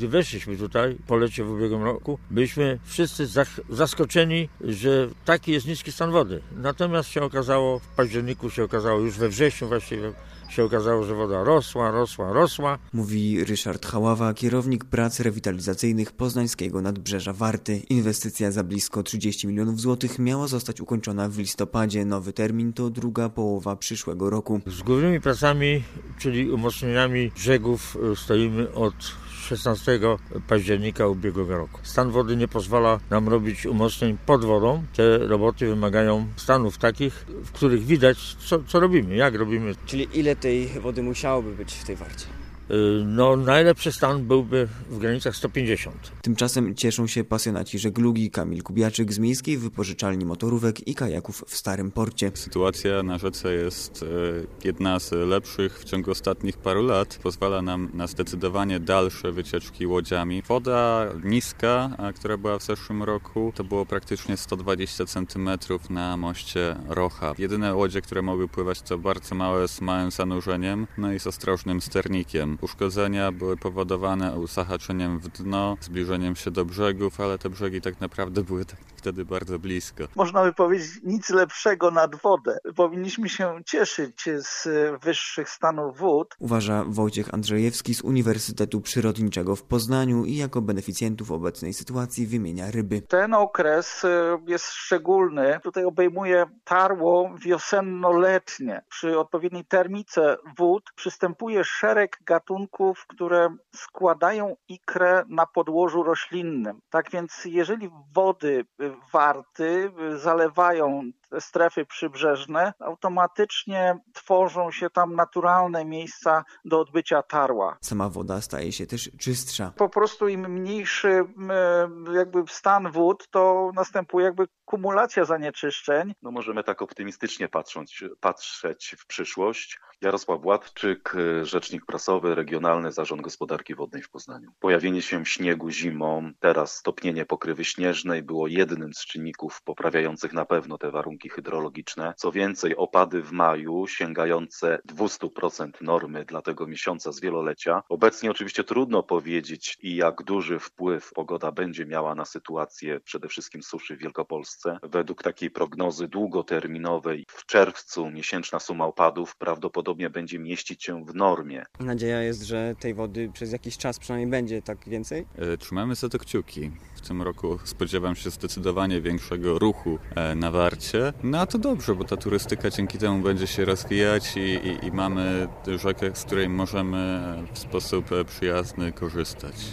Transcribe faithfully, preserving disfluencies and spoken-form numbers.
Gdy weszliśmy tutaj, po lecie w ubiegłym roku, byliśmy wszyscy zaskoczeni, że taki jest niski stan wody. Natomiast się okazało, w październiku się okazało, już we wrześniu właściwie się okazało, że woda rosła, rosła, rosła. Mówi Ryszard Haława, kierownik prac rewitalizacyjnych poznańskiego Nadbrzeża Warty. Inwestycja za blisko trzydzieści milionów złotych miała zostać ukończona w listopadzie. Nowy termin to druga połowa przyszłego roku. Z głównymi pracami, czyli umocnieniami brzegów, stoimy od szesnastego października ubiegłego roku. Stan wody nie pozwala nam robić umocnień pod wodą. Te roboty wymagają stanów takich, w których widać, co, co robimy, jak robimy. Czyli ile tej wody musiałoby być w tej Warcie? No, najlepszy stan byłby w granicach sto pięćdziesiąt. Tymczasem cieszą się pasjonaci żeglugi. Kamil Kubiaczyk z Miejskiej Wypożyczalni Motorówek i Kajaków w Starym Porcie. Sytuacja na rzece jest jedna z lepszych w ciągu ostatnich paru lat. Pozwala nam na zdecydowanie dalsze wycieczki łodziami. Woda niska, która była w zeszłym roku, to było praktycznie sto dwadzieścia centymetrów na moście Rocha. Jedyne łodzie, które mogły pływać, to bardzo małe z małym zanurzeniem, no i z ostrożnym sternikiem. Uszkodzenia były powodowane zahaczeniem w dno, zbliżeniem się do brzegów, ale te brzegi tak naprawdę były tak wtedy bardzo blisko. Można by powiedzieć, nic lepszego nad wodę. Powinniśmy się cieszyć z wyższych stanów wód. Uważa Wojciech Andrzejewski z Uniwersytetu Przyrodniczego w Poznaniu i jako beneficjentów obecnej sytuacji wymienia ryby. Ten okres jest szczególny. Tutaj obejmuje tarło wiosenno-letnie. Przy odpowiedniej termice wód przystępuje szereg gatunków, które składają ikrę na podłożu roślinnym. Tak więc jeżeli wody Warty zalewają te strefy przybrzeżne, automatycznie tworzą się tam naturalne miejsca do odbycia tarła. Sama woda staje się też czystsza. Po prostu im mniejszy jakby stan wód, to następuje jakby kumulacja zanieczyszczeń. No możemy tak optymistycznie patrzeć, patrzeć w przyszłość. Jarosław Władczyk, rzecznik prasowy, Regionalny Zarząd Gospodarki Wodnej w Poznaniu. Pojawienie się śniegu zimą, teraz stopnienie pokrywy śnieżnej było jednym z czynników poprawiających na pewno te warunki hydrologiczne. Co więcej, opady w maju sięgające dwieście procent normy dla tego miesiąca z wielolecia. Obecnie oczywiście trudno powiedzieć, i jak duży wpływ pogoda będzie miała na sytuację przede wszystkim suszy w Wielkopolsce. Według takiej prognozy długoterminowej w czerwcu miesięczna suma opadów prawdopodobnie będzie mieścić się w normie. Nadzieja jest, że tej wody przez jakiś czas przynajmniej będzie tak więcej? Trzymamy za to kciuki. W tym roku spodziewam się zdecydowanie większego ruchu na Warcie. No a to dobrze, bo ta turystyka dzięki temu będzie się rozwijać i, i, i mamy rzekę, z której możemy w sposób przyjazny korzystać.